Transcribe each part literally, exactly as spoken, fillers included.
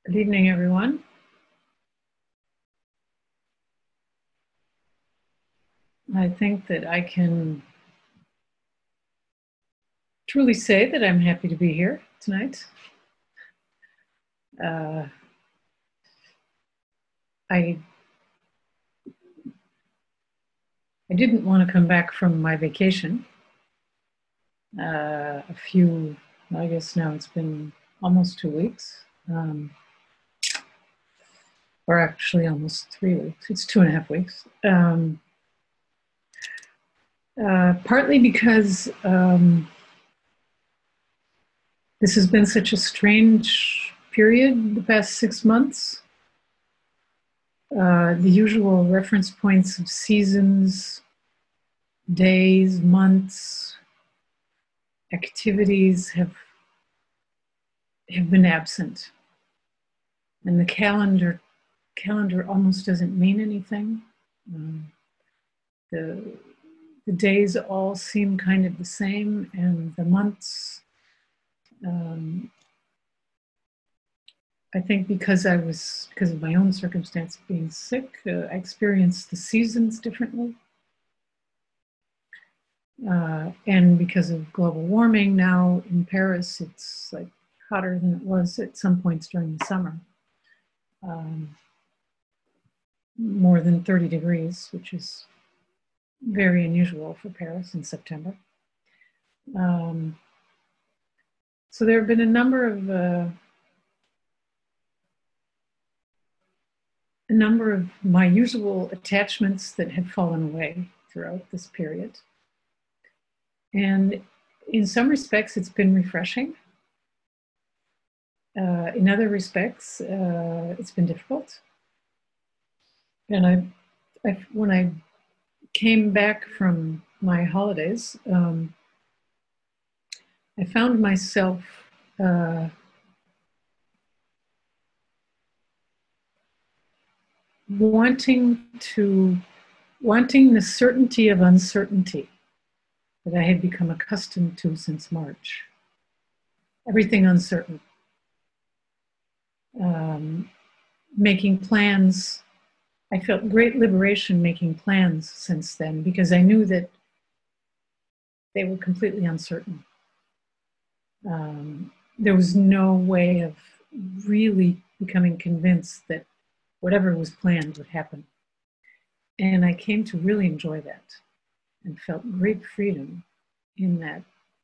Good evening, everyone. I think that I can truly say that I'm happy to be here tonight. Uh, I I didn't want to come back from my vacation. Uh, a few, I guess now it's been almost two weeks, um, or actually almost three weeks. It's two and a half weeks. Um, uh, partly because um, this has been such a strange period the past six months. Uh, the usual reference points of seasons, days, months, activities have have been absent, and the calendar calendar almost doesn't mean anything. Um, the the days all seem kind of the same, and the months. Um, I think because I was because of my own circumstance of being sick, uh, I experienced the seasons differently. Uh, and because of global warming now in Paris, it's like hotter than it was at some points during the summer. Um, more than thirty degrees, which is very unusual for Paris in September. Um, so there have been a number of uh, a number of my usual attachments that have fallen away throughout this period. And in some respects, it's been refreshing. Uh, in other respects, uh, it's been difficult. And I, I, when I came back from my holidays, um, I found myself uh, wanting to, wanting the certainty of uncertainty that I had become accustomed to since March. Everything uncertain. Um, making plans. I felt great liberation making plans since then because I knew that they were completely uncertain. Um, there was no way of really becoming convinced that whatever was planned would happen. And I came to really enjoy that and felt great freedom in that.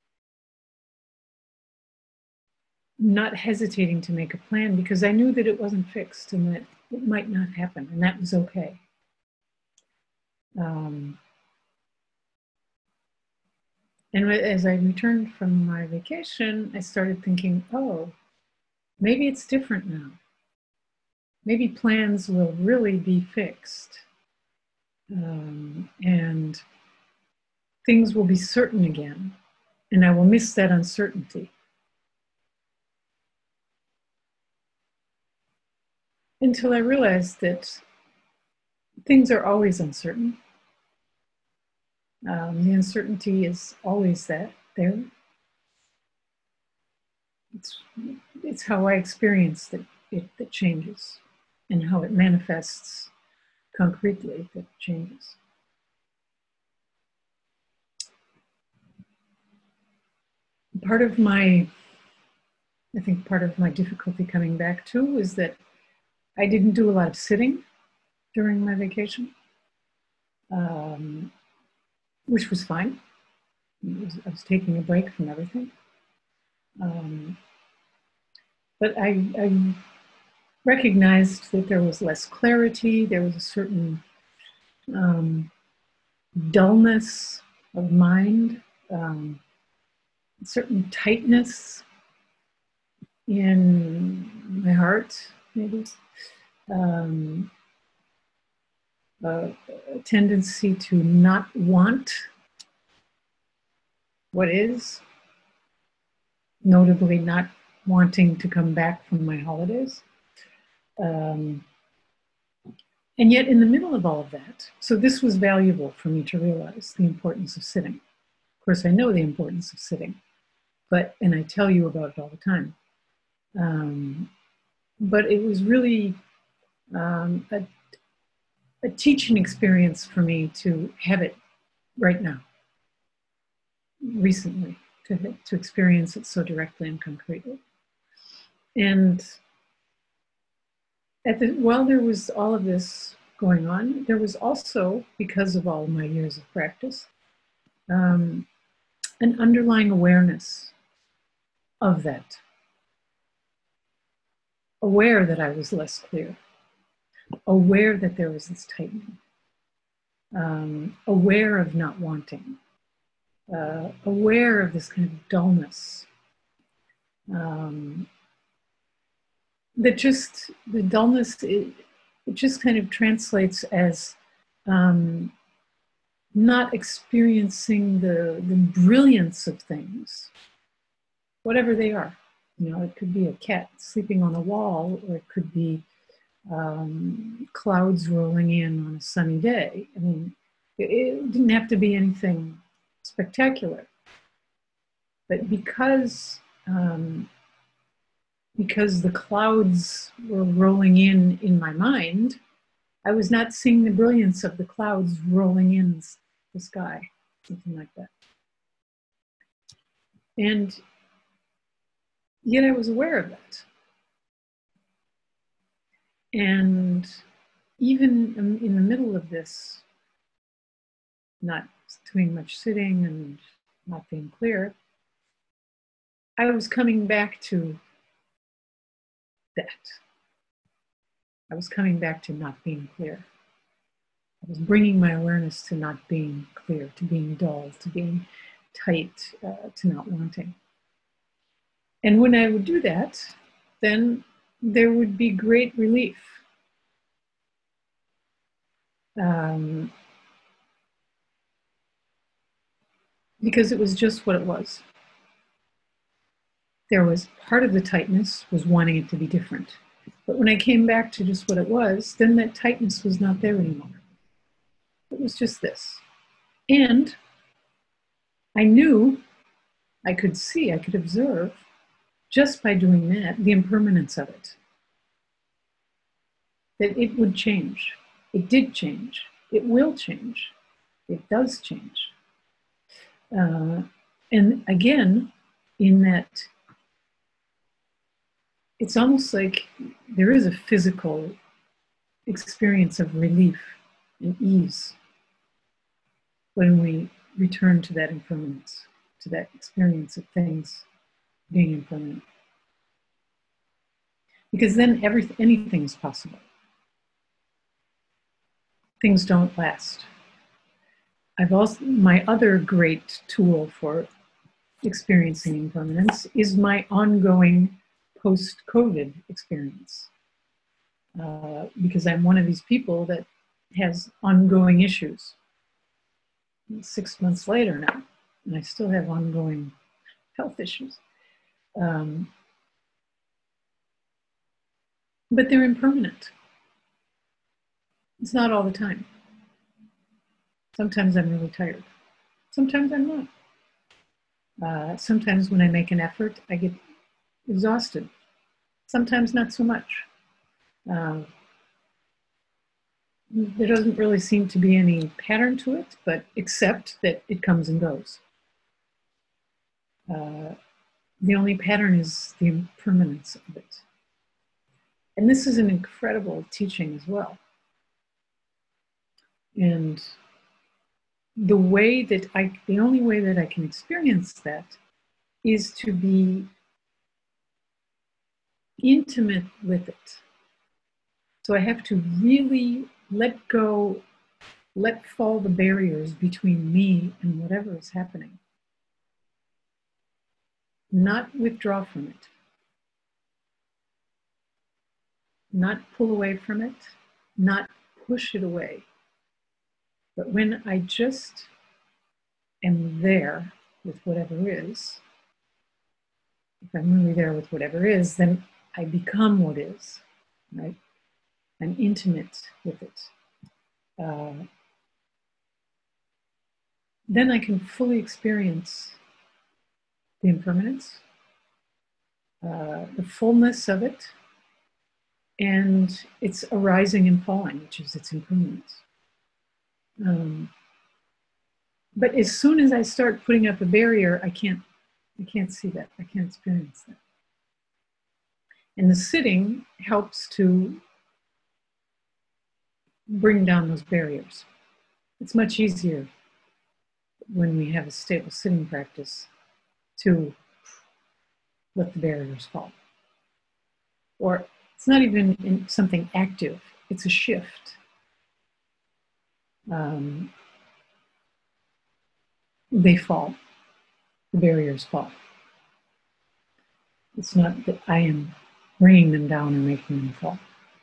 Not hesitating to make a plan because I knew that it wasn't fixed and that it might not happen, and that was okay. Um, and as I returned from my vacation, I started thinking, oh, maybe it's different now. Maybe plans will really be fixed. Um, and things will be certain again, and I will miss that uncertainty. Until I realized that things are always uncertain. Um, the uncertainty is always that there. It's, it's how I experience that it that changes, and how it manifests concretely that changes. Part of my, I think part of my difficulty coming back too is that I didn't do a lot of sitting during my vacation, um, which was fine. Was, I was taking a break from everything. Um, but I, I recognized that there was less clarity, there was a certain um, dullness of mind, um, a certain tightness in my heart, maybe. Um, a, a tendency to not want what is, notably not wanting to come back from my holidays. Um, and yet in the middle of all of that, so this was valuable for me to realize the importance of sitting. Of course, I know the importance of sitting, but, and I tell you about it all the time. Um, but it was really um, a, a teaching experience for me to have it right now, recently, to, to experience it so directly and concretely. And at the, while there was all of this going on, there was also, because of all my years of practice, um, an underlying awareness of that. Aware that I was less clear, aware that there was this tightening, um, aware of not wanting, uh, aware of this kind of dullness. Um, that just, the dullness, it, it just kind of translates as um, not experiencing the, the brilliance of things, whatever they are. You know, it could be a cat sleeping on a wall, or it could be um, clouds rolling in on a sunny day. I mean, it, it didn't have to be anything spectacular. But because, um, because the clouds were rolling in in my mind, I was not seeing the brilliance of the clouds rolling in the sky, something like that. And yet I was aware of that. And even in the middle of this, not doing much sitting and not being clear, I was coming back to that. I was coming back to not being clear. I was bringing my awareness to not being clear, to being dull, to being tight, uh, to not wanting. And when I would do that, then there would be great relief. Um, because it was just what it was. There was part of the tightness was wanting it to be different. But when I came back to just what it was, then that tightness was not there anymore. It was just this. And I knew, I could see, I could observe, just by doing that, the impermanence of it. That it would change. It did change. It will change. It does change. Uh, and again, in that, it's almost like there is a physical experience of relief and ease when we return to that impermanence, to that experience of things being impermanent. Because then everything, anything's possible. Things don't last. I've also, my other great tool for experiencing impermanence is my ongoing post-COVID experience. Uh, because I'm one of these people that has ongoing issues. Six months later now, and I still have ongoing health issues. Um, but they're impermanent. It's not all the time. Sometimes I'm really tired. Sometimes I'm not. Uh, sometimes when I make an effort, I get exhausted. Sometimes not so much. Uh, there doesn't really seem to be any pattern to it, but except that it comes and goes. Uh, the only pattern is the impermanence of it. And this is an incredible teaching as well. And the way that I, the only way that I can experience that is to be intimate with it. So I have to really let go, let fall the barriers between me and whatever is happening. Not withdraw from it. Not pull away from it. Not push it away. But when I just am there with whatever is, if I'm really there with whatever is, then I become what is, right? I'm intimate with it. Uh, then I can fully experience the impermanence, uh, the fullness of it, and it's arising and falling, which is its impermanence. Um, but as soon as I start putting up a barrier, I can't, I can't see that. I can't experience that. And the sitting helps to bring down those barriers. It's much easier when we have a stable sitting practice to let the barriers fall. Or it's not even in something active, it's a shift. Um, they fall, the barriers fall. It's not that I am bringing them down or making them fall.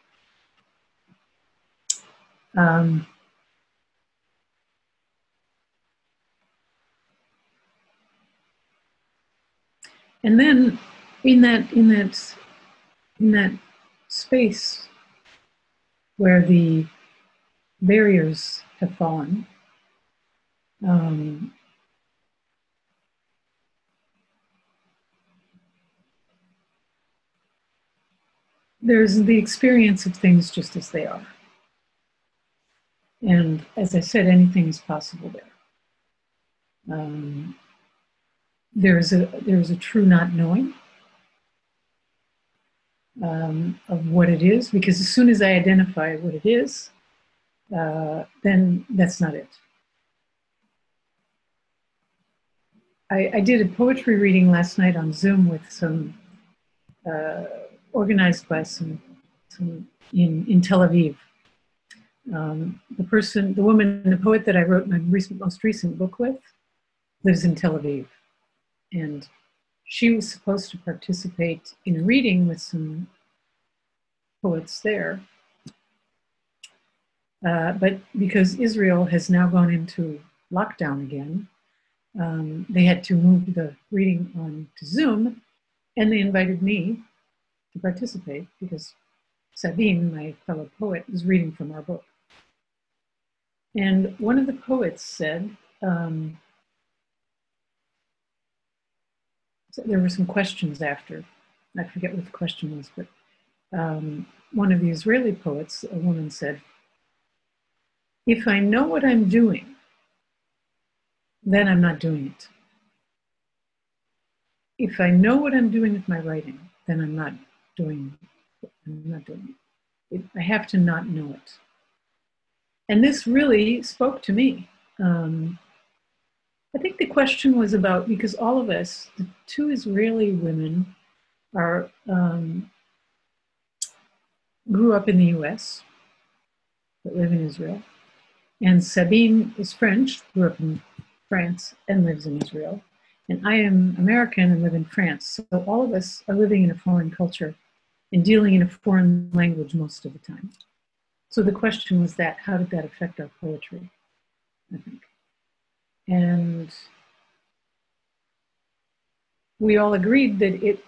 Um, and then in that, in that, in that space where the barriers have fallen, um, there's the experience of things just as they are. And as I said, anything is possible there. Um, there's a there's a true not knowing um, of what it is, because as soon as I identify what it is, uh, then that's not it. I, I did a poetry reading last night on Zoom with some, uh, organized by some, some in, in Tel Aviv. Um, the person, the woman, the poet that I wrote my recent, most recent book with lives in Tel Aviv. And she was supposed to participate in a reading with some poets there. Uh, but because Israel has now gone into lockdown again, um, they had to move the reading on to Zoom, and they invited me to participate because Sabine, my fellow poet, was reading from our book. And one of the poets said, um, so there were some questions after, I forget what the question was, but um, one of the Israeli poets, a woman said, if I know what I'm doing, then I'm not doing it. If I know what I'm doing with my writing, then I'm not doing it. I'm not doing it. it I have to not know it. And this really spoke to me. Um, I think the question was about, because all of us, the two Israeli women are, um, grew up in the U S, but live in Israel. And Sabine is French, grew up in France and lives in Israel. And I am American and live in France. So all of us are living in a foreign culture and dealing in a foreign language most of the time. So the question was that, how did that affect our poetry, I think? And we all agreed that it,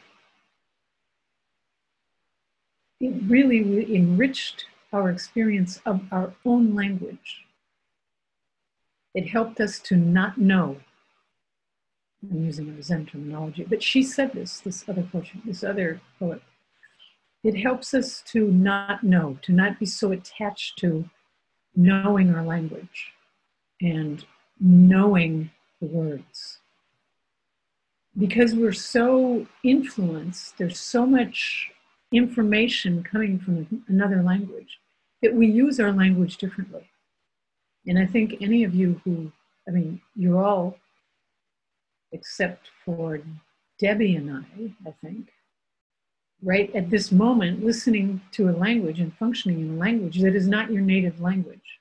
it really enriched our experience of our own language. It helped us to not know. I'm using a Zen terminology, but she said this, this other poet, this other poet. It helps us to not know, to not be so attached to knowing our language and knowing the words. Because we're so influenced, there's so much information coming from another language that we use our language differently. And I think any of you who, I mean, you're all, except for Debbie and I, I think, right at this moment, listening to a language and functioning in a language that is not your native language.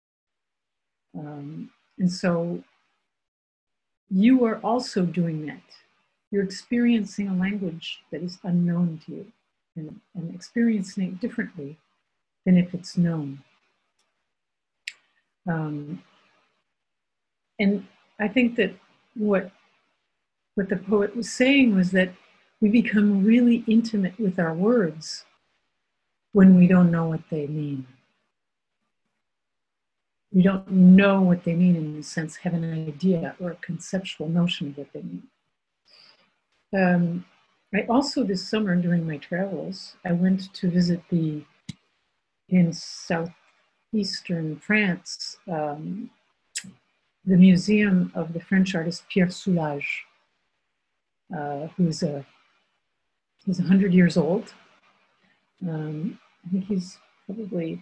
Um, and so you are also doing that. You're experiencing a language that is unknown to you and, and experiencing it differently than if it's known. Um, and I think that what, what the poet was saying was that we become really intimate with our words when we don't know what they mean. We don't know what they mean in the sense, have an idea or a conceptual notion of what they mean. Um, I also, this summer during my travels, I went to visit the, in southeastern France, um, the museum of the French artist Pierre Soulages, uh, who's a, he's one hundred years old. Um, I think he's probably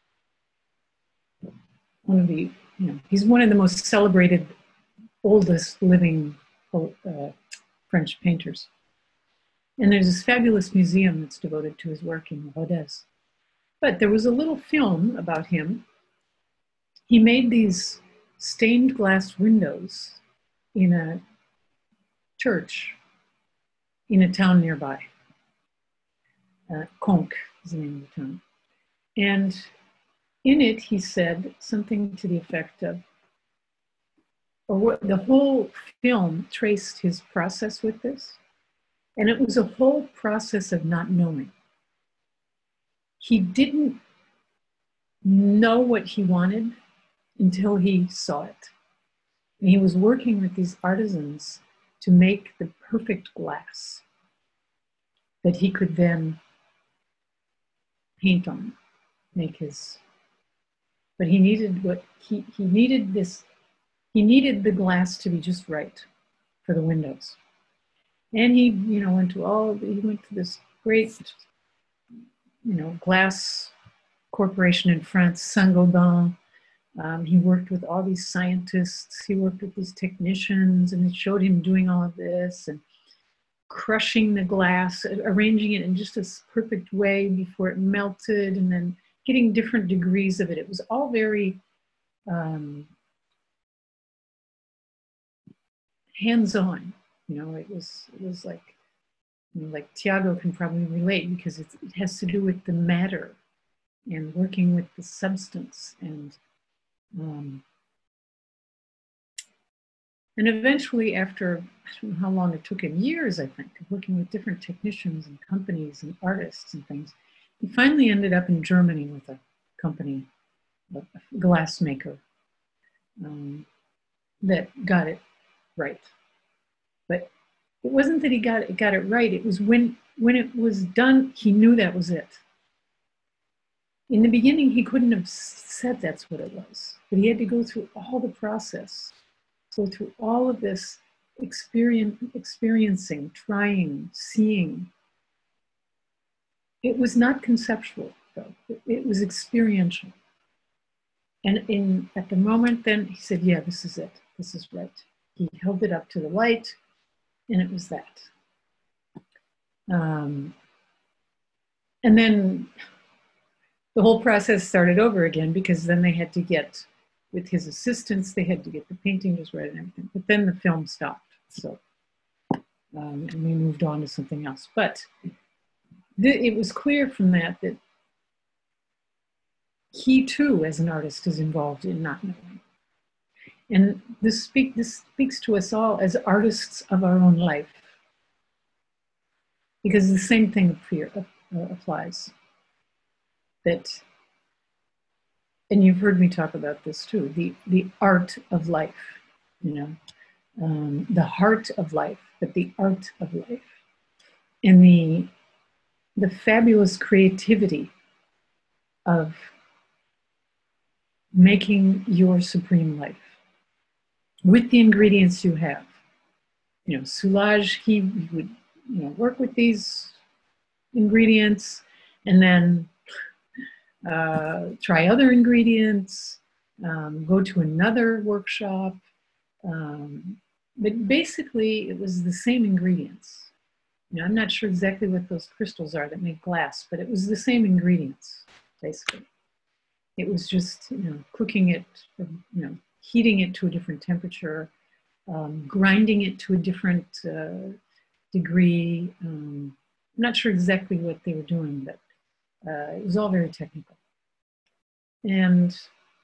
one of the, you know, he's one of the most celebrated, oldest living uh, French painters. And there's this fabulous museum that's devoted to his work in Rodez. But there was a little film about him. He made these stained glass windows in a church in a town nearby. Uh, Conques is the name of the town. And in it, he said something to the effect of, or what, the whole film traced his process with this. And it was a whole process of not knowing. He didn't know what he wanted until he saw it. And he was working with these artisans to make the perfect glass that he could then paint on, make his, but he needed what, he, he needed this, he needed the glass to be just right for the windows. And he, you know, went to all, he went to this great, you know, glass corporation in France, Saint-Gobain. Um, he worked with all these scientists. He worked with these technicians, and it showed him doing all of this and crushing the glass, arranging it in just a perfect way before it melted, and then getting different degrees of it. It was all very um, hands-on. You know, it was it was like, you know, like Tiago can probably relate, because it's, it has to do with the matter and working with the substance, and um, and eventually, after, I don't know how long it took him, years, I think, of working with different technicians and companies and artists and things, he finally ended up in Germany with a company, a glass maker, um, that got it right. But it wasn't that he got it, got it right. It was when, when it was done, he knew that was it. In the beginning, he couldn't have said that's what it was, but he had to go through all the process, go through all of this experience, experiencing, trying, seeing. It was not conceptual, though. It was experiential. And in, at the moment then, he said, yeah, this is it. This is right. He held it up to the light, and it was that. Um, and then the whole process started over again, because then they had to get, with his assistants, they had to get the painting just right and everything. But then the film stopped. So, um, and we moved on to something else. But th- it was clear from that that he too, as an artist, is involved in not knowing. And this, speak, this speaks to us all as artists of our own life, because the same thing appear, uh, applies. That, and you've heard me talk about this too, the, the art of life, you know, um, the heart of life, but the art of life, and the, the fabulous creativity of making your supreme life with the ingredients you have. You know, Soulages, he would, you know, work with these ingredients and then uh, try other ingredients, um, go to another workshop. Um, but basically, it was the same ingredients. You know, I'm not sure exactly what those crystals are that make glass, but it was the same ingredients, basically. It was just, you know, cooking it, you know, heating it to a different temperature, um, grinding it to a different uh, degree. Um, I'm not sure exactly what they were doing, but uh, it was all very technical. And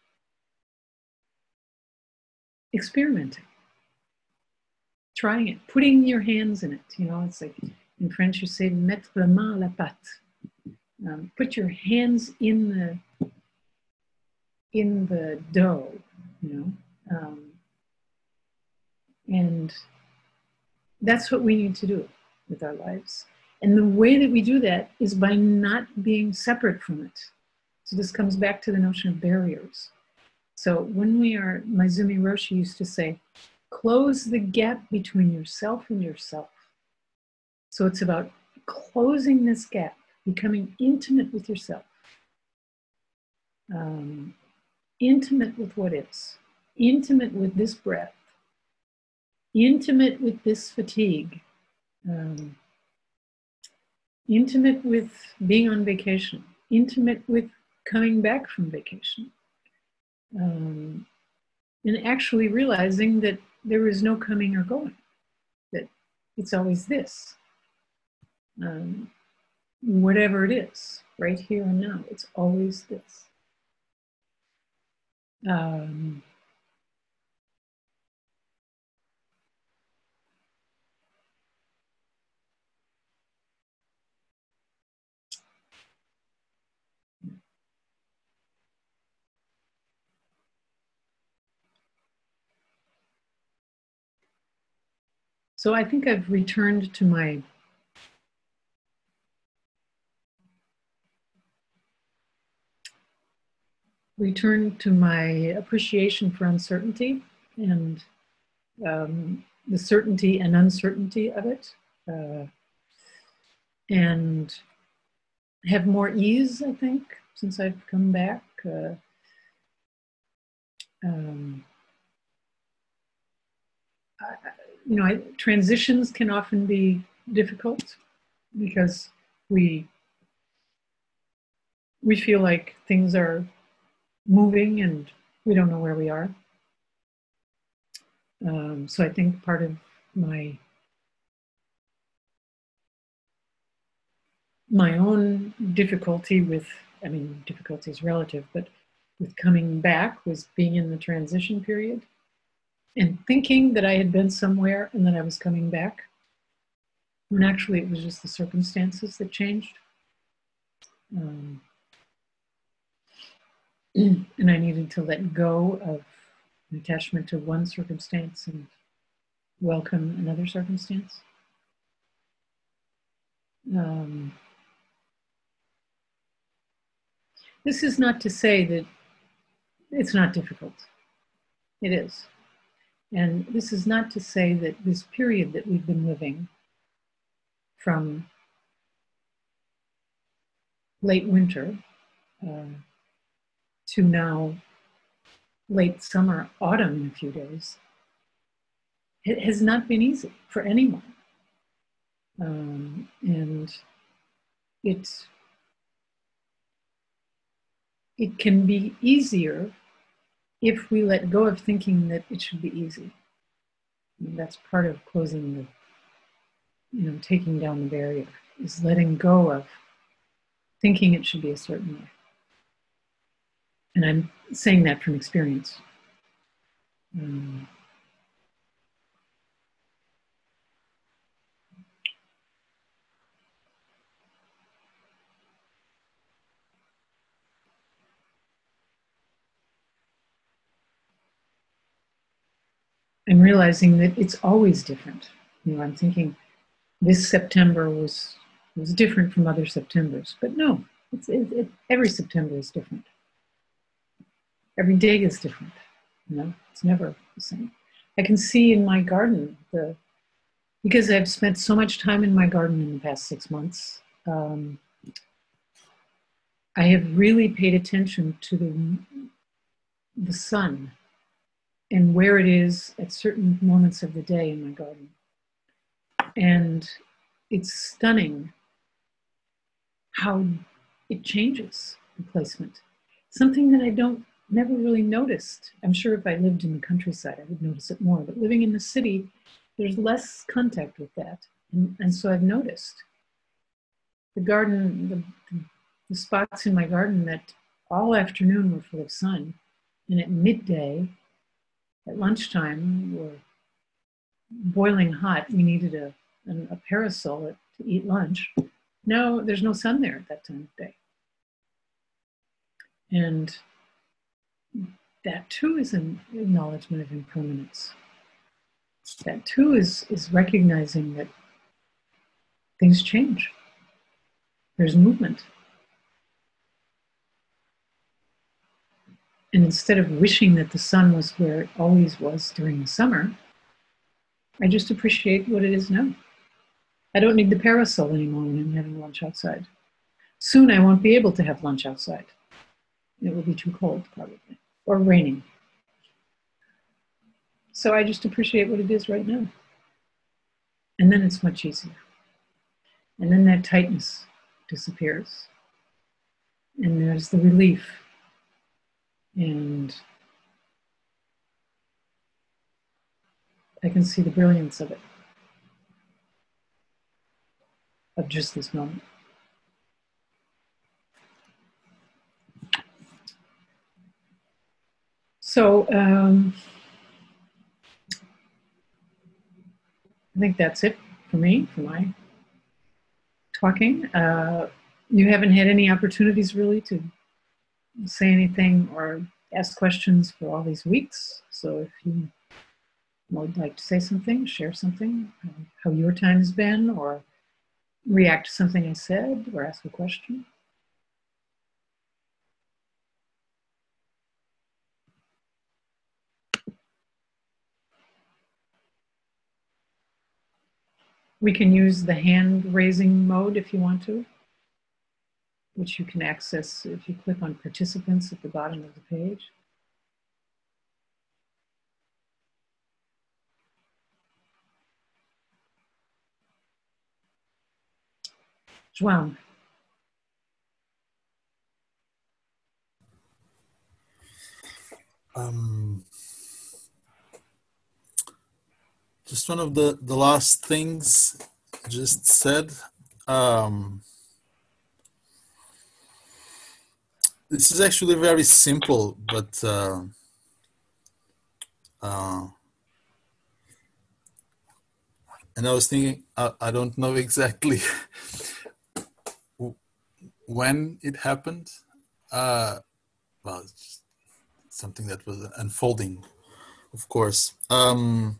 experimenting, trying it, putting your hands in it. You know, it's like in French you say mettre la main à la pâte. Um, put your hands in the in the dough, you know, um, and that's what we need to do. with our lives. And the way that we do that is by not being separate from it. So this comes back to the notion of barriers. So when we are, Maizumi Roshi used to say, close the gap between yourself and yourself. So it's about closing this gap, becoming intimate with yourself, um, intimate with what is, intimate with this breath, intimate with this fatigue, um, intimate with being on vacation, intimate with coming back from vacation, um, and actually realizing that there is no coming or going, that it's always this. Um, whatever it is, right here and now, it's always this. Um, so I think I've returned to my return to my appreciation for uncertainty and um, the certainty and uncertainty of it, uh, and have more ease, I think, since I've come back. Uh, um, I, you know, I, transitions can often be difficult because we we feel like things are moving and we don't know where we are. Um, so I think part of my my own difficulty with, I mean, difficulty is relative, but with coming back was being in the transition period and thinking that I had been somewhere and that I was coming back, when actually it was just the circumstances that changed. Um, and I needed to let go of an attachment to one circumstance and welcome another circumstance. Um, this is not to say that it's not difficult. It is. And this is not to say that this period that we've been living from late winter uh, to now late summer, autumn in a few days, it has not been easy for anyone. Um, and it, it can be easier if we let go of thinking that it should be easy. And that's part of closing the, you know, taking down the barrier, is letting go of thinking it should be a certain way. And I'm saying that from experience. Um, I'm realizing that it's always different. You know, I'm thinking this September was was different from other Septembers, but no, it's, it, it, every September is different. Every day is different. You know, it's never the same. I can see in my garden the because I've spent so much time in my garden in the past six months. Um, I have really paid attention to the the sun and where it is at certain moments of the day in my garden. And it's stunning how it changes the placement. Something that I don't, never really noticed. I'm sure if I lived in the countryside, I would notice it more, but living in the city, there's less contact with that. And, and so I've noticed the garden, the, the spots in my garden that all afternoon were full of sun, and at midday, at lunchtime, were boiling hot. We needed a, a, a parasol to eat lunch. No, there's no sun there at that time of day. And that too is an acknowledgement of impermanence. That too is, is recognizing that things change. There's movement. And instead of wishing that the sun was where it always was during the summer, I just appreciate what it is now. I don't need the parasol anymore when I'm having lunch outside. Soon I won't be able to have lunch outside. It will be too cold, probably, or raining. So I just appreciate what it is right now. And then it's much easier. And then that tightness disappears. And there's the relief. And I can see the brilliance of it, of just this moment. So um, I think that's it for me, for my talking. Uh, you haven't had any opportunities really to say anything or ask questions for all these weeks. So if you would like to say something, share something, uh, how your time has been, or react to something I said, or ask a question. We can use the hand raising mode if you want to, which you can access if you click on participants at the bottom of the page. João. Um, just one of the, the last things just said. Um, this is actually very simple, but uh, uh, and I was thinking, I, I don't know exactly when it happened. Uh, well, it's something that was unfolding, of course. Um,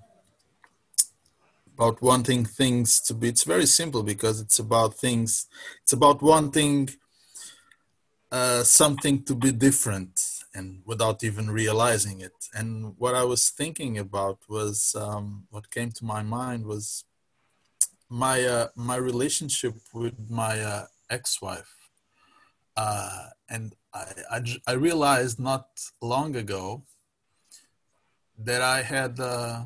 about wanting things to be, it's very simple because it's about things, it's about wanting uh, something to be different and without even realizing it. And what I was thinking about was, um, what came to my mind was my, uh, my relationship with my uh, ex-wife. Uh, and I, I, I realized not long ago that I had, uh,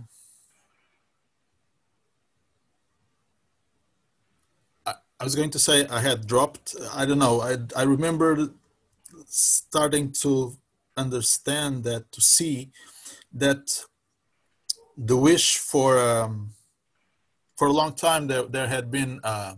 I, I was going to say I had dropped, I don't know, I, I remember starting to understand that, to see that the wish for, um, for a long time there, there had been uh,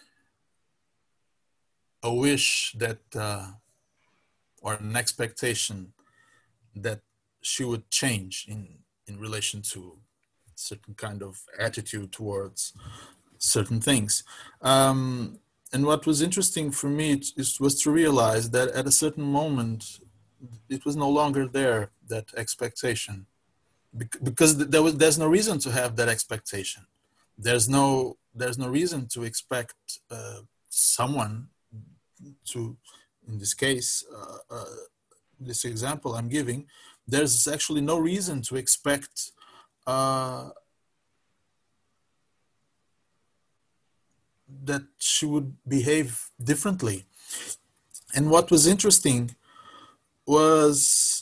a wish that, uh, or an expectation that she would change in, in relation to certain kind of attitude towards certain things. Um, and what was interesting for me is, was to realize that at a certain moment, it was no longer there, that expectation. Because there was, there's no reason to have that expectation. There's no, there's no reason to expect uh, someone to, in this case, uh, uh, this example I'm giving, there's actually no reason to expect uh, that she would behave differently. And what was interesting was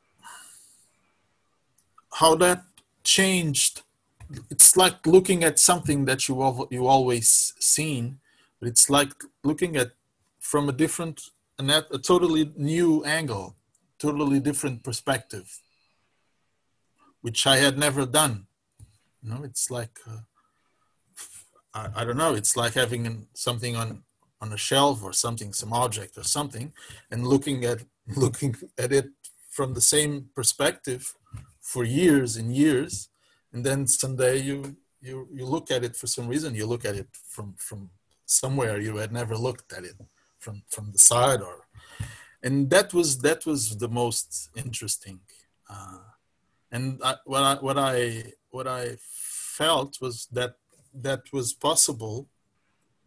how that changed. It's like looking at something that you you always seen, but it's like looking at from a different, a, a totally new angle, totally different perspective, which I had never done. You know, it's like uh, I, I don't know. It's like having an, something on on a shelf or something, some object or something, and looking at looking at it from the same perspective for years and years, and then someday you you you look at it for some reason. You look at it from from somewhere you had never looked at it from from the side, or and that was that was the most interesting. Uh, and I, what I what I what I felt was that that was possible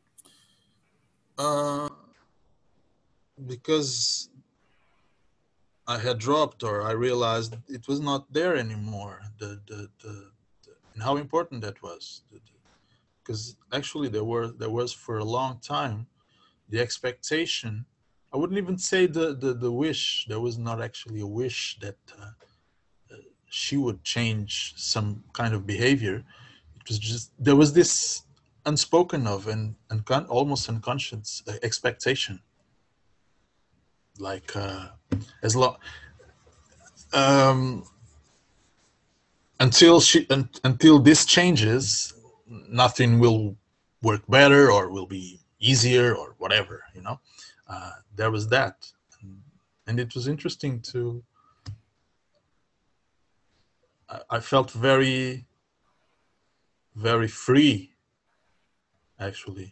Uh, because I had dropped, or I realized it was not there anymore. The the, the, the and how important that was. Because actually, there were there was for a long time the expectation. I wouldn't even say the the, the wish. There was not actually a wish that uh, she would change some kind of behavior. It was just there was this unspoken of and, and almost unconscious uh, expectation, like uh, as long um, until she un, until this changes, nothing will work better or will be easier or whatever. You know, uh, there was that, and, and it was interesting to. I, I felt very, very free, actually,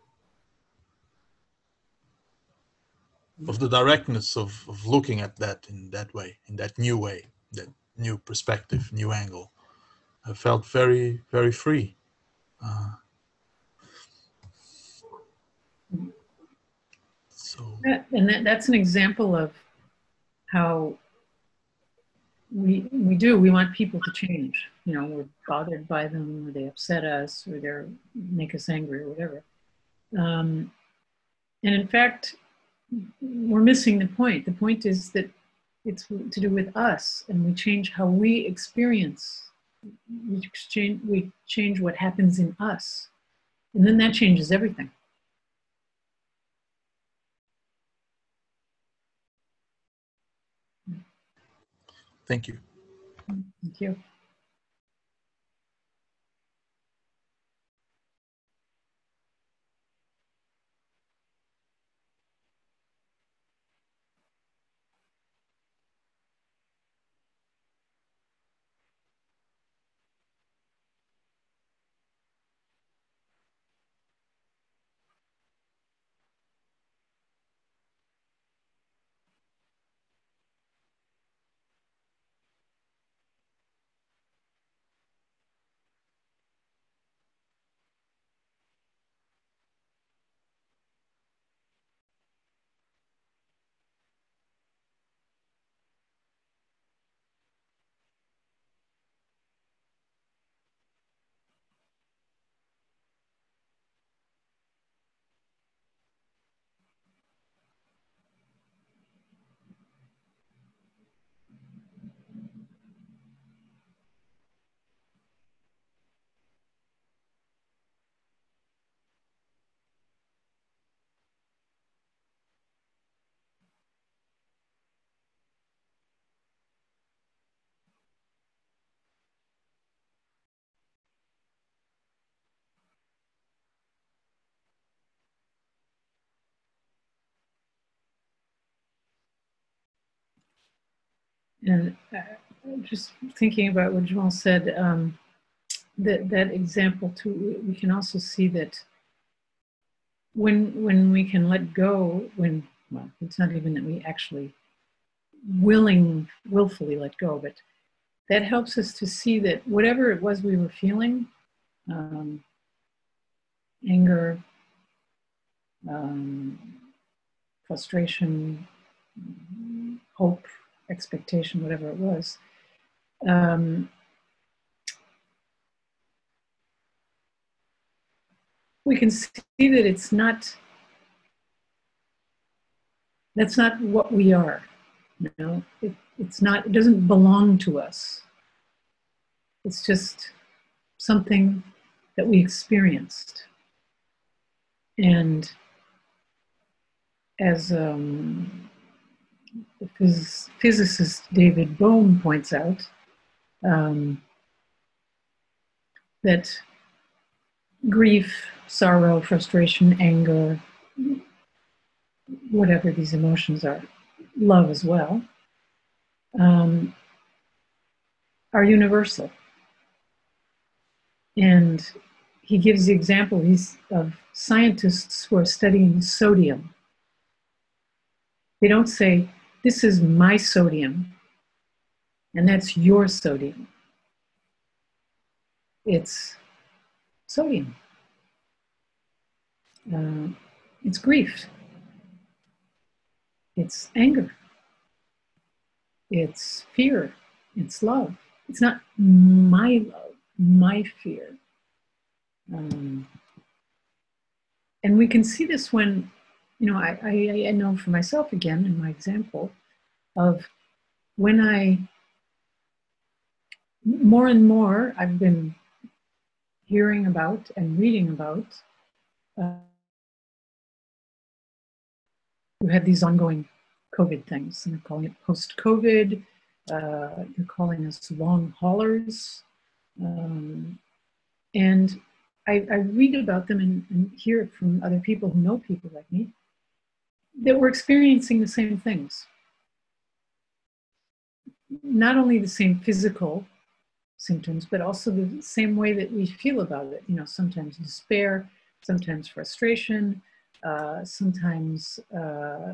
of the directness of, of looking at that in that way, in that new way, that new perspective, new angle. I felt very, very free. Uh, so, And that, that's an example of how we we do. We want people to change. You know, we're bothered by them, or they upset us, or they make us angry, or whatever. Um, and in fact, we're missing the point. The point is that it's to do with us, and we change how we experience. We exchange. We change what happens in us, and then that changes everything. thank you. Thank you. And uh, just thinking about what Jamal said, um, that that example too, we can also see that when when we can let go, when well, it's not even that we actually willing willfully let go, but that helps us to see that whatever it was we were feeling, um, anger, um, frustration, hope, expectation, whatever it was, um, we can see that it's not, that's not what we are. You know, it, it's not, it doesn't belong to us. It's just something that we experienced. And as um, the phys- physicist David Bohm points out, um, that grief, sorrow, frustration, anger, whatever these emotions are, love as well, um, are universal. And he gives the example he's, of scientists who are studying sodium. They don't say, this is my sodium, and that's your sodium. It's sodium. Uh, It's grief. It's anger. It's fear. It's love. It's not my love, my fear. Um, and we can see this when, you know, I, I, I know for myself again, in my example, of when I, more and more, I've been hearing about and reading about uh, who had these ongoing COVID things, and they're calling it post-COVID. Uh, they're calling us long haulers. Um, and I, I read about them and, and hear it from other people who know people like me that we're experiencing the same things. Not only the same physical symptoms, but also the same way that we feel about it. You know, sometimes despair, sometimes frustration, uh, sometimes uh,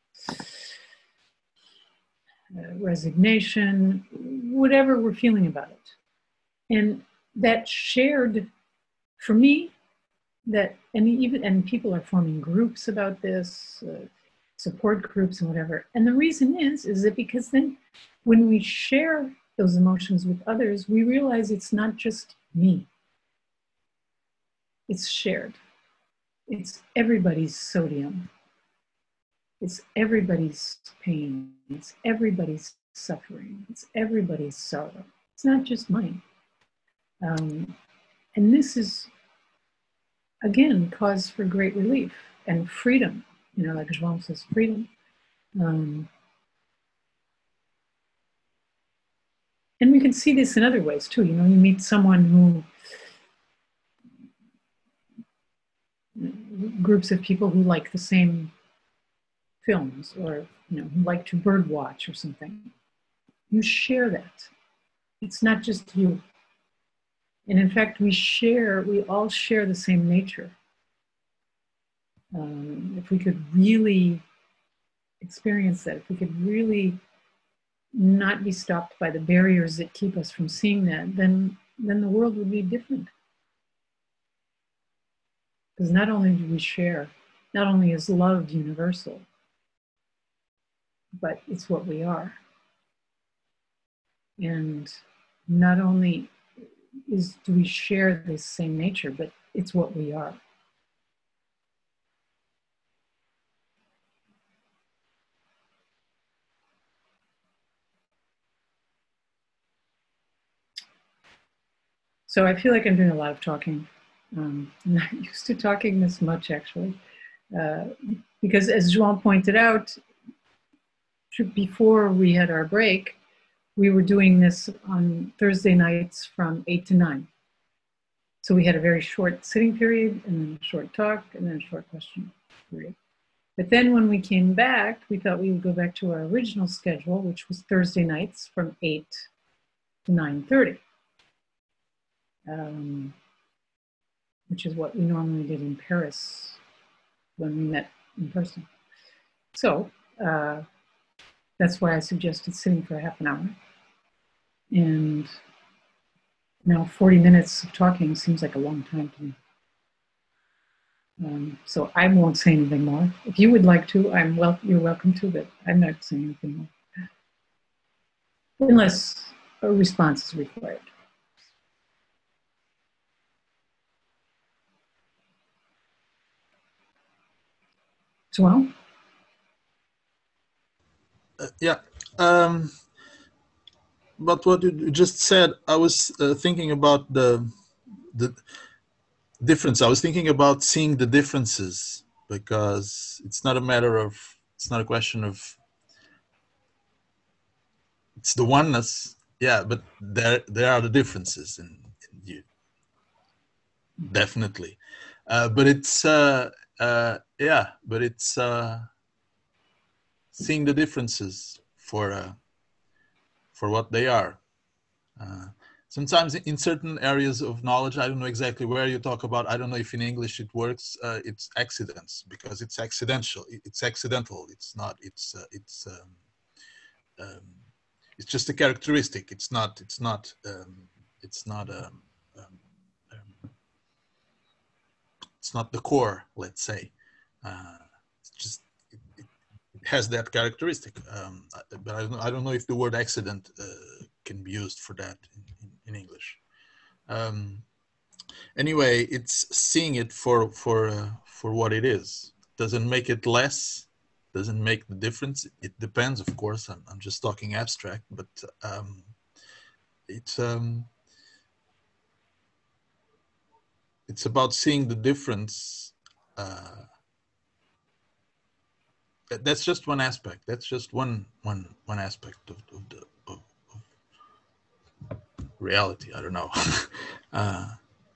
uh, resignation, whatever we're feeling about it. And that shared, for me, that, and even, and people are forming groups about this, uh, support groups and whatever. And the reason is, is that because then when we share those emotions with others, we realize it's not just me. It's shared. It's everybody's sodium. It's everybody's pain. It's everybody's suffering. It's everybody's sorrow. It's not just mine. Um, and this is, again, cause for great relief and freedom. You know, like João says, freedom. Um, and we can see this in other ways too. You know, you meet someone who, groups of people who like the same films, or, you know, who like to bird watch or something. You share that. It's not just you. And in fact, we share, we all share the same nature. Um, if we could really experience that, if we could really not be stopped by the barriers that keep us from seeing that, then, then the world would be different. Because not only do we share, not only is love universal, but it's what we are. And not only is do we share this same nature, but it's what we are. So I feel like I'm doing a lot of talking. Um, I'm not used to talking this much, actually. Uh, because as João pointed out, before we had our break, we were doing this on Thursday nights from eight to nine. So we had a very short sitting period, and then a short talk, and then a short question period. But then when we came back, we thought we would go back to our original schedule, which was Thursday nights from eight to nine thirty, um, which is what we normally did in Paris when we met in person. So uh, that's why I suggested sitting for a half an hour. And now forty minutes of talking seems like a long time to me. Um, so I won't say anything more. If you would like to, I'm well, you're welcome to, but I'm not saying anything more. Unless a response is required. João? Uh, yeah. Um, but what you just said, I was uh, thinking about the the difference. I was thinking about seeing the differences, because it's not a matter of, it's not a question of, it's the oneness. Yeah, but there there are the differences in, in you, definitely. Uh, but it's uh, uh, yeah, but it's uh, seeing the differences for uh, for what they are. Uh, sometimes in certain areas of knowledge, I don't know exactly where you talk about, I don't know if in English it works, uh, it's accidents, because it's accidental, it's accidental, it's not, it's, uh, it's, um, um, it's just a characteristic, it's not, it's not, um, it's not, um, um, um, it's not the core, let's say. Uh, it's just it, it, it has that characteristic. Um, but I don't, know, I don't know if the word accident uh, can be used for that in, in, in English. Um, anyway, it's seeing it for for uh, for what it is. Doesn't make it less. Doesn't make the difference. It depends, of course. I'm, I'm just talking abstract, but um, it's um, it's about seeing the difference. Uh, that, that's just one aspect. That's just one one one aspect of, of the of, of reality. I don't know, uh,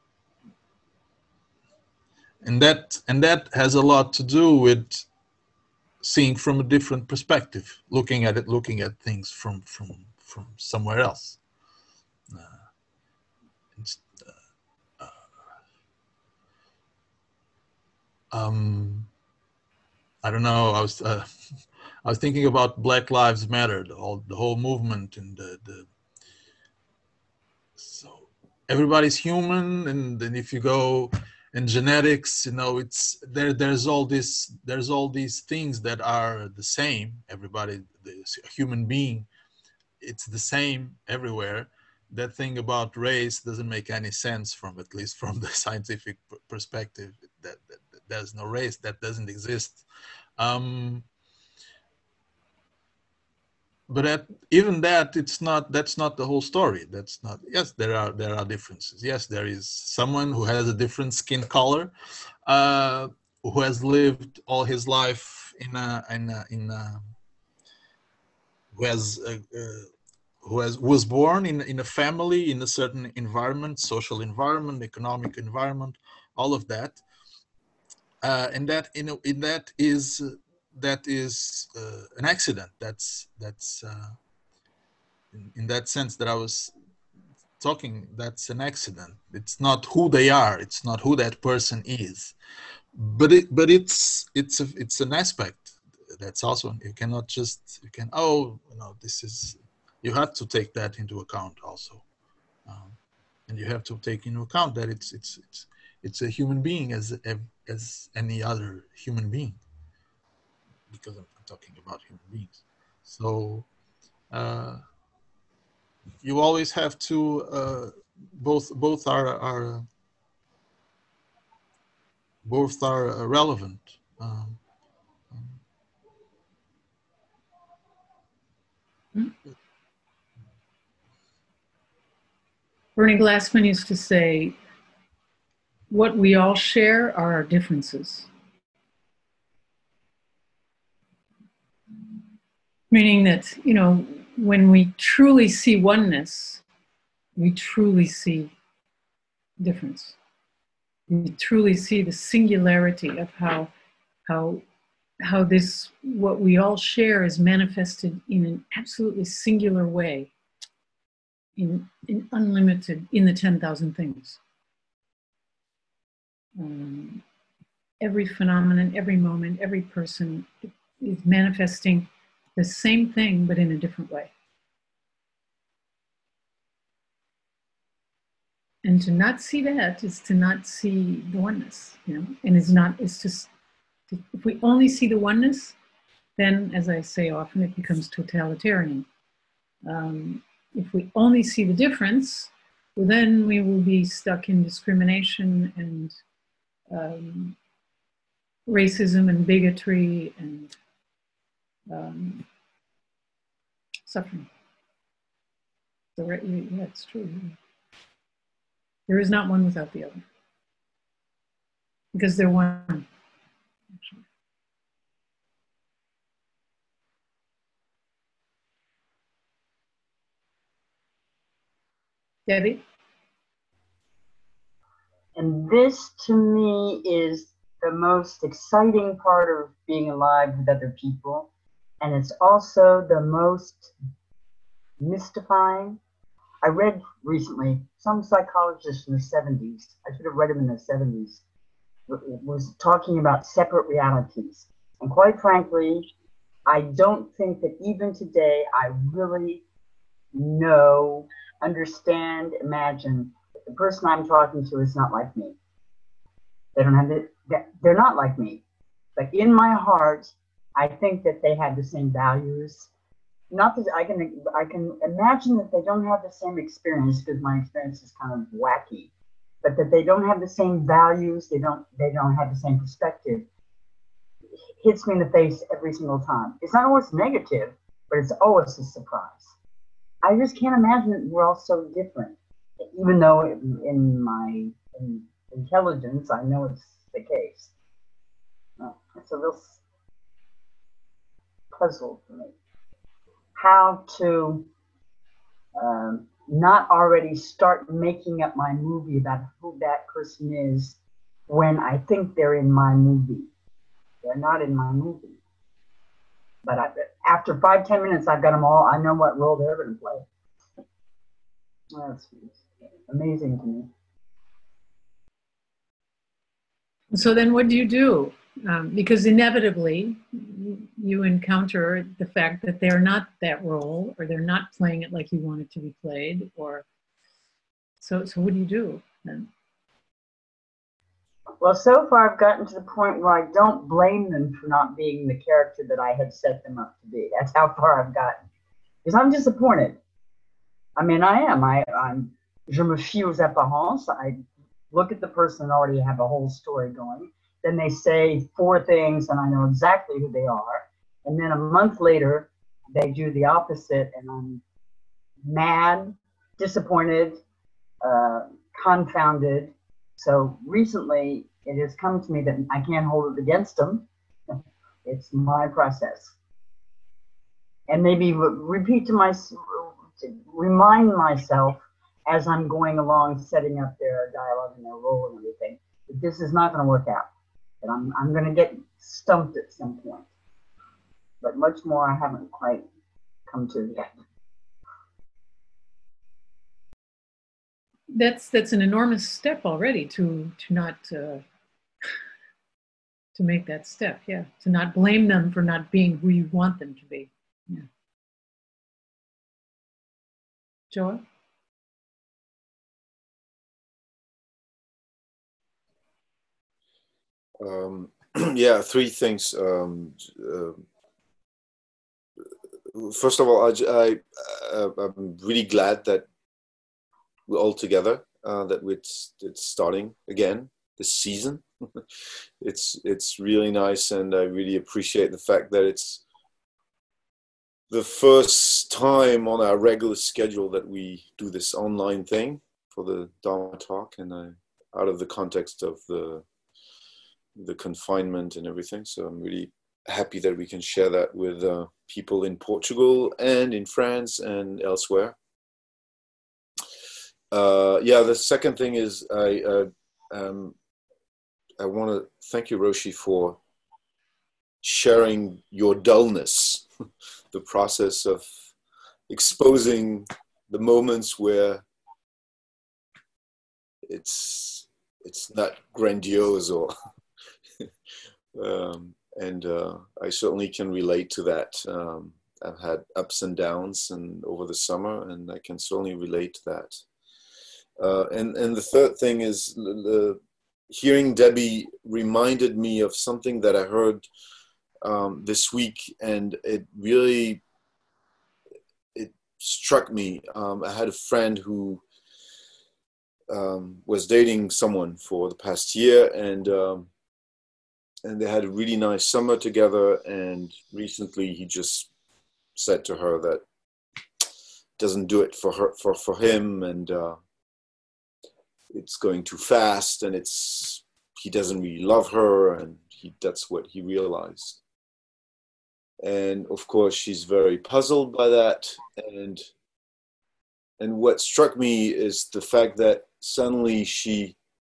and that and that has a lot to do with seeing from a different perspective, looking at it, looking at things from from from somewhere else. Uh, it's, uh, um, I don't know. I was uh, I was thinking about Black Lives Matter, the whole the whole movement, and the, the so everybody's human, and then if you go in genetics, you know, it's there. There's all this. There's all these things that are the same. Everybody, the human being, it's the same everywhere. That thing about race doesn't make any sense from, at least from the scientific perspective. That, that, that there's no race, that doesn't exist. Um, but at, even that, it's not. That's not the whole story. That's not. Yes, there are there are differences. Yes, there is someone who has a different skin color, uh, who has lived all his life in a in a, in a, who has a, a, who has was born in in a family, in a certain environment, social environment, economic environment, all of that, uh, and that in, in that is that is uh, an accident. That's that's uh, in, in that sense that I was talking. That's an accident. It's not who they are. It's not who that person is. But it but it's it's a, it's an aspect that's also, you cannot just you can oh you know this is, you have to take that into account also, um, and you have to take into account that it's it's it's it's a human being as as any other human being, because I'm, I'm talking about human beings. So uh, you always have to uh, both both are are both are relevant. Um, Bernie Glassman used to say, what we all share are our differences. Meaning that, you know, when we truly see oneness, we truly see difference. We truly see the singularity of how, how, how this, what we all share is manifested in an absolutely singular way, in, in unlimited, in the ten thousand things. Um, every phenomenon, every moment, every person is manifesting the same thing, but in a different way. And to not see that is to not see the oneness, you know, and it's not, it's just, if we only see the oneness, then, as I say often, it becomes totalitarian. Um, if we only see the difference, well, then we will be stuck in discrimination and um, racism and bigotry and um, suffering. So, yeah, it's true. There is not one without the other, because they're one. Actually. Debbie? And this, to me, is the most exciting part of being alive with other people. And it's also the most mystifying. I read recently, some psychologist in the seventies, I should have read him in the seventies, was talking about separate realities. And quite frankly, I don't think that even today I really know, understand, imagine that the person I'm talking to is not like me. They don't have it. They're not like me. But in my heart, I think that they had the same values. Not that I can, I can imagine that they don't have the same experience, because my experience is kind of wacky, but that they don't have the same values, they don't, they don't have the same perspective. It hits me in the face every single time. It's not always negative, but it's always a surprise. I just can't imagine that we're all so different, even though in, in my in intelligence, I know it's the case. Oh, it's a real puzzle for me. How to um, not already start making up my movie about who that person is when I think they're in my movie. They're not in my movie. But I, after five, ten minutes, I've got them all. I know what role they're going to play. That's amazing to me. So then what do you do? Um, because inevitably you encounter the fact that they're not that role, or they're not playing it like you want it to be played, or so so what do you do then? Well, so far I've gotten to the point where I don't blame them for not being the character that I had set them up to be. That's how far I've gotten. Because I'm disappointed. I mean, I am. I, I'm je me fie aux apparences. I look at the person and already have a whole story going. Then they say four things and I know exactly who they are. And then a month later, they do the opposite and I'm mad, disappointed, uh, confounded. So recently it has come to me that I can't hold it against them. It's my process. And maybe re repeat to myself, remind myself as I'm going along, setting up their dialogue and their role and everything, that this is not going to work out. That I'm, I'm going to get stumped at some point. But much more I haven't quite come to yet. That's that's an enormous step already to to not uh, to make that step. Yeah, to not blame them for not being who you want them to be. Yeah. Joa? Um, yeah, three things. Um, uh, first of all, I, I, uh, I'm really glad that we're all together, uh, that it's, it's starting again this season. it's, it's really nice, and I really appreciate the fact that it's the first time on our regular schedule that we do this online thing for the Dharma talk, and I, out of the context of the the confinement and everything. So I'm really happy that we can share that with uh, people in Portugal and in France and elsewhere. Uh, yeah, the second thing is I uh, um, I want to thank you, Roshi, for sharing your dullness, the process of exposing the moments where it's it's not grandiose or Um, and uh, I certainly can relate to that. Um, I've had ups and downs and over the summer, and I can certainly relate to that. Uh, and, and the third thing is the, hearing Debbie reminded me of something that I heard um, this week, and it really, it struck me. Um, I had a friend who um, was dating someone for the past year, and um, and they had a really nice summer together, and recently he just said to her that doesn't do it for her, for, for him, and uh, it's going too fast, and it's, he doesn't really love her, and he, that's what he realized. And of course, she's very puzzled by that, and and what struck me is the fact that suddenly she,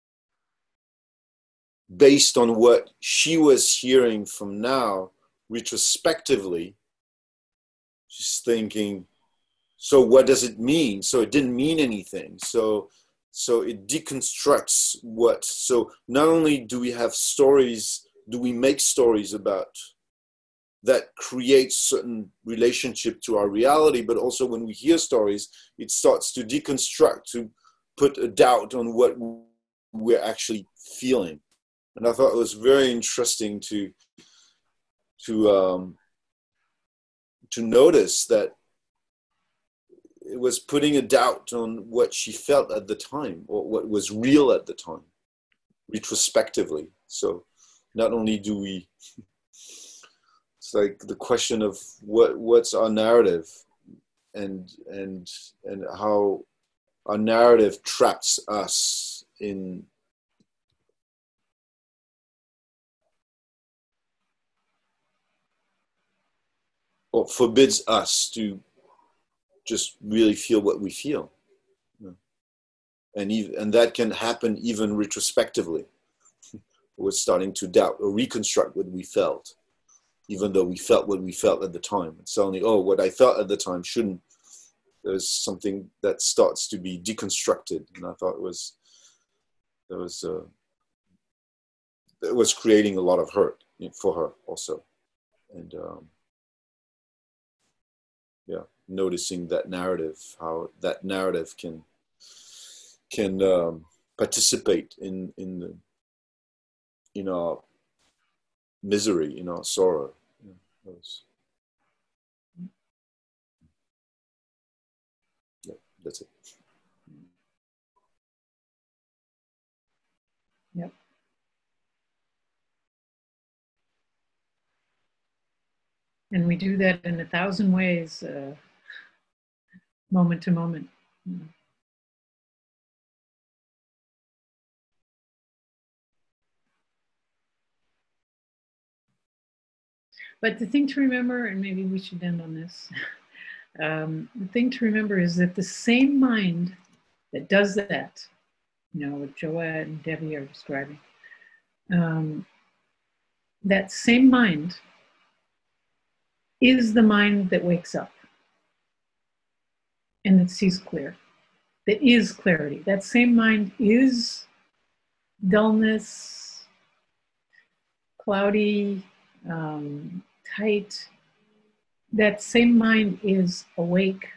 based on what she was hearing from now, retrospectively, she's thinking, so what does it mean? So it didn't mean anything. So, so it deconstructs what, so not only do we have stories, do we make stories about that create certain relationship to our reality, but also when we hear stories, it starts to deconstruct, to put a doubt on what we're actually feeling. And I thought it was very interesting to to um, to notice that it was putting a doubt on what she felt at the time, or what was real at the time, retrospectively. So not only do we, it's like the question of what what's our narrative, and and and how our narrative traps us in or forbids us to just really feel what we feel. And even, and that can happen even retrospectively. We're starting to doubt or reconstruct what we felt, even though we felt what we felt at the time. It's only, oh, what I felt at the time shouldn't. There's something that starts to be deconstructed, and I thought it was, there was, uh, it was creating a lot of hurt for her also, and um, yeah, noticing that narrative, how that narrative can can um, participate in in the in our misery, in our sorrow. Yeah, that was, yeah, that's it. Yep. And we do that in a thousand ways, uh, moment to moment. Yeah. But the thing to remember, and maybe we should end on this, um, the thing to remember is that the same mind that does that, you know, what Joette and Debbie are describing, um, that same mind is the mind that wakes up and that sees clear, that is clarity. That same mind is dullness, cloudy, um, tight. That same mind is awake,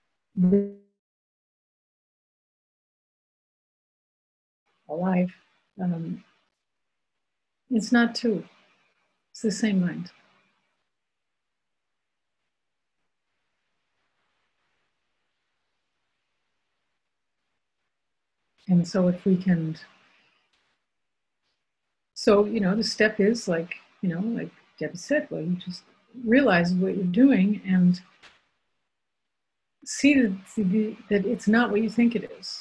alive. Um, it's not two, it's the same mind. And so if we can, so, you know, the step is like, you know, like Debbie said, well, you just realize what you're doing and see that, that it's not what you think it is.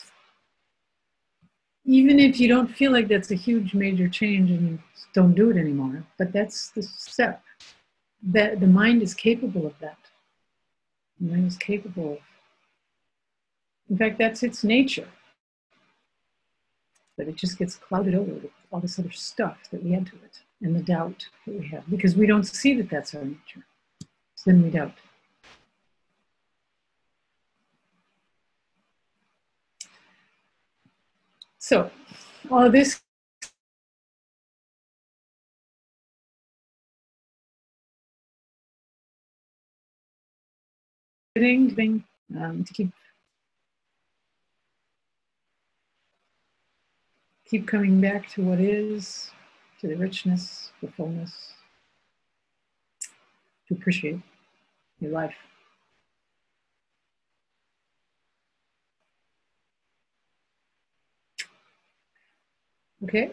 Even if you don't feel like that's a huge major change and you don't do it anymore, but that's the step. That the mind is capable of that. The mind is capable of, in fact, that's its nature. But it just gets clouded over with all this other stuff that we add to it and the doubt that we have because we don't see that that's our nature. So then we doubt. So all of this thing um, to keep keep coming back to what is, to the richness, the fullness, to appreciate your life. Okay.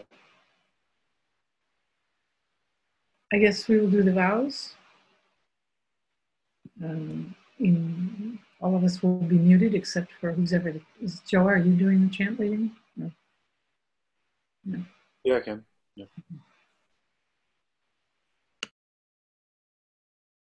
I guess we will do the vows. Um, in, all of us will be muted except for who's ever. Is Joe, are you doing the chant leading? No. No. Yeah, I can. Yeah.